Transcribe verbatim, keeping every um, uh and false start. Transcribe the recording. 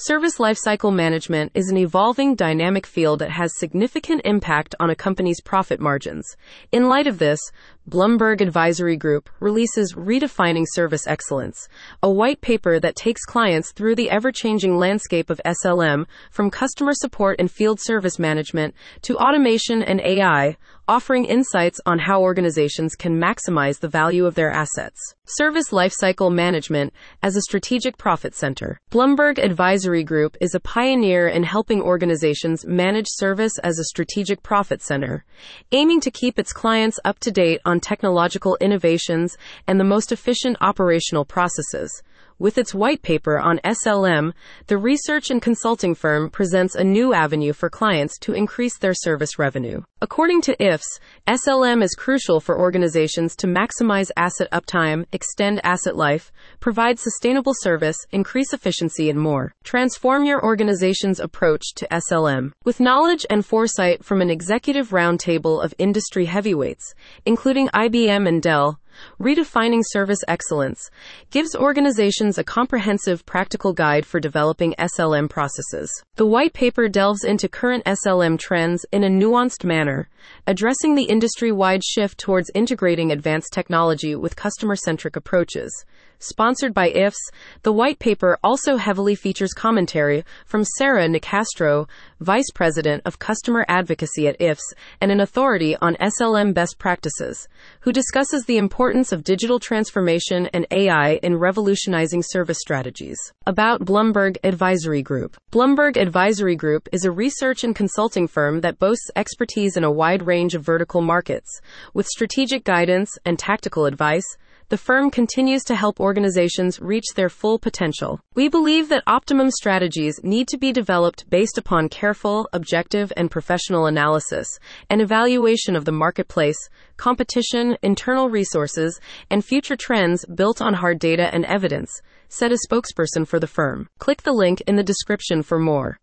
Service lifecycle management is an evolving, dynamic field that has significant impact on a company's profit margins. In light of this, Bloomberg Advisory Group releases Redefining Service Excellence, a white paper that takes clients through the ever-changing landscape of S L M, from customer support and field service management to automation and A I, offering insights on how organizations can maximize the value of their assets. Service lifecycle management as a strategic profit center. Bloomberg Advisory Group is a pioneer in helping organizations manage service as a strategic profit center, aiming to keep its clients up to date on technological innovations and the most efficient operational processes. With its white paper on S L M, the research and consulting firm presents a new avenue for clients to increase their service revenue. According to I F S, S L M is crucial for organizations to maximize asset uptime, extend asset life, provide sustainable service, increase efficiency, and more. Transform your organization's approach to S L M. With knowledge and foresight from an executive roundtable of industry heavyweights, including I B M and Dell, Redefining Service Excellence gives organizations a comprehensive, practical guide for developing S L M processes. The white paper delves into current S L M trends in a nuanced manner, addressing the industry-wide shift towards integrating advanced technology with customer-centric approaches. Sponsored by I F S, the white paper also heavily features commentary from Sarah Nicastro, Vice President of Customer Advocacy at I F S and an authority on S L M best practices, who discusses the importance of digital transformation and A I in revolutionizing service strategies. About Bloomberg Advisory Group. Bloomberg Advisory Group is a research and consulting firm that boasts expertise in a wide range of vertical markets. With strategic guidance and tactical advice, the firm continues to help organizations reach their full potential. We believe that optimum strategies need to be developed based upon careful, objective, and professional analysis and evaluation of the marketplace, competition, internal resources, and future trends built on hard data and evidence, said a spokesperson for the firm. Click the link in the description for more.